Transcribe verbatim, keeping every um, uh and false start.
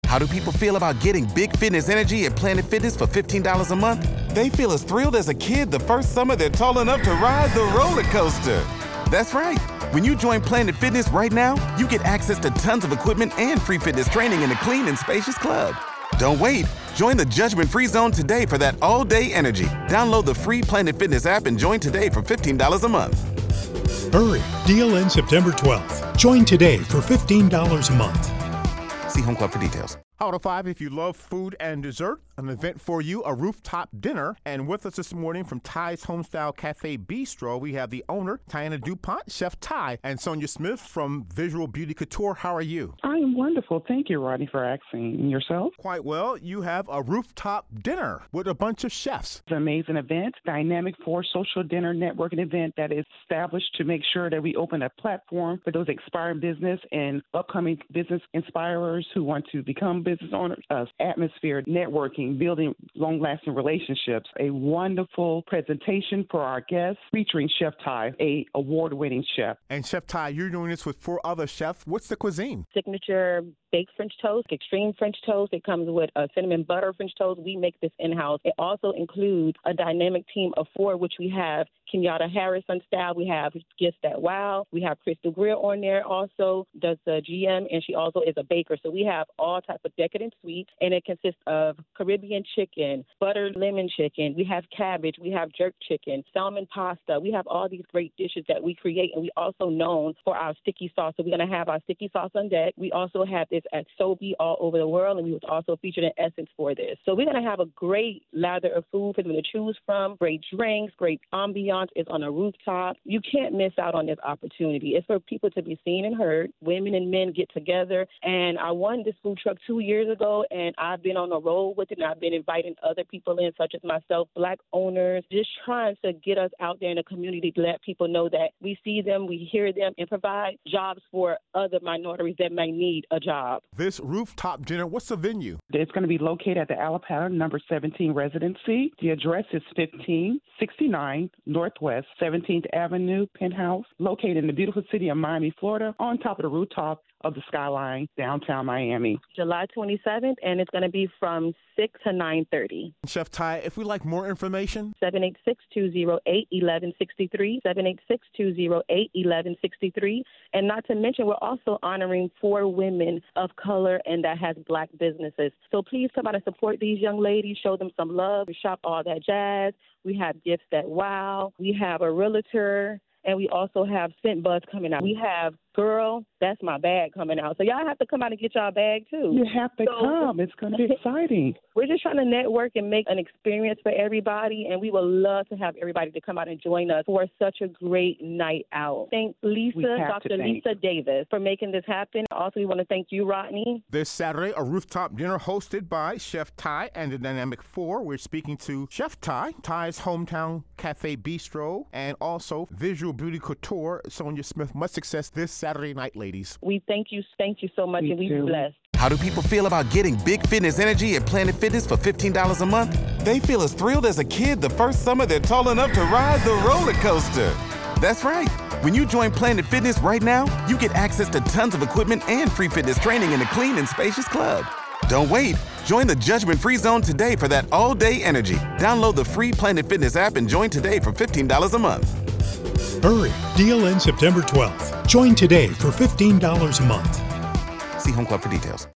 How do people feel about getting big fitness energy at Planet Fitness for fifteen dollars a month? They feel as thrilled as a kid the first summer they're tall enough to ride the roller coaster. That's right. When you join Planet Fitness right now, you get access to tons of equipment and free fitness training in a clean and spacious club. Don't wait. Join the judgment-free zone today for that all-day energy. Download the free Planet Fitness app and join today for fifteen dollars a month. Hurry. Deal ends September twelfth. Join today for fifteen dollars a month. See Home Club for details. Out of five, if you love food and dessert, an event for you, a rooftop dinner. And with us this morning from Ty's Homestyle Cafe Bistro, we have the owner, Tiana DuPont, Chef Ty, and Sonia Smith from Visual Beauty Couture. How are you? I am wonderful. Thank you, Rodney, for asking. And yourself? Quite well. You have a rooftop dinner with a bunch of chefs. It's an amazing event, dynamic for social dinner networking event that is established to make sure that we open a platform for those aspiring business and upcoming business inspirers who want to become business owners. Uh, atmosphere, networking, building long-lasting relationships. A wonderful presentation for our guests featuring Chef Ty, a award-winning chef. And Chef Ty, you're doing this with four other chefs. What's the cuisine? Signature baked French toast, extreme French toast. It comes with a cinnamon butter French toast. We make this in-house. It also includes a dynamic team of four, which we have Kenyatta Harris on staff. We have Gifts That Wow. We have Crystal Greer on there also, does the G M, and she also is a baker. So we have all types of decadent sweets, and it consists of Caribbean chicken, buttered lemon chicken. We have cabbage. We have jerk chicken, salmon pasta. We have all these great dishes that we create, and we also known for our sticky sauce. So we're going to have our sticky sauce on deck. We also have this at Sobe all over the world, and we was also featured in Essence for this. So we're going to have a great lather of food for them to choose from, great drinks, great ambiance. It's on a rooftop. You can't miss out on this opportunity. It's for people to be seen and heard. Women and men get together, and I won this food truck two years ago, and I've been on the road with it, and I've been inviting other people in, such as myself, Black owners, just trying to get us out there in the community to let people know that we see them, we hear them, and provide jobs for other minorities that may need a job. This rooftop dinner, what's the venue? It's going to be located at the Alapata number seventeen residency. The address is fifteen sixty-nine Northwest seventeenth Avenue, Penthouse, located in the beautiful city of Miami, Florida, on top of the rooftop of the skyline, downtown Miami. July twenty-seventh, and it's going to be from six to nine thirty. Chef Ty, if we'd like more information, seven eight six, two oh eight, one one six three, seven eight six, two oh eight, one one six three. And not to mention, we're also honoring four women of color and that has Black businesses. So please come out and support these young ladies, show them some love. We shop All That Jazz. We have Gifts That Wow. We have a realtor. And we also have Scent Buzz coming out. We have Girl, That's My Bag coming out. So y'all have to come out and get y'all bag, too. You have to so, come. It's going to be exciting. We're just trying to network and make an experience for everybody, and we would love to have everybody to come out and join us for such a great night out. Thank Lisa, Doctor Lisa Davis, for making this happen. Also, we want to thank you, Rodney. This Saturday, a rooftop dinner hosted by Chef Ty and the Dynamic Four. We're speaking to Chef Ty, Ty's Hometown Cafe Bistro, and also Visual Beauty Couture. Sonia Smith, much success this Saturday night, ladies. We thank you, thank you so much, Me and we're too. blessed. How do people feel about getting big fitness energy at Planet Fitness for fifteen dollars a month? They feel as thrilled as a kid the first summer they're tall enough to ride the roller coaster. That's right. When you join Planet Fitness right now, you get access to tons of equipment and free fitness training in a clean and spacious club. Don't wait. Join the judgment-free zone today for that all-day energy. Download the free Planet Fitness app and join today for fifteen dollars a month. Hurry. Deal ends September twelfth. Join today for fifteen dollars a month. See Home Club for details.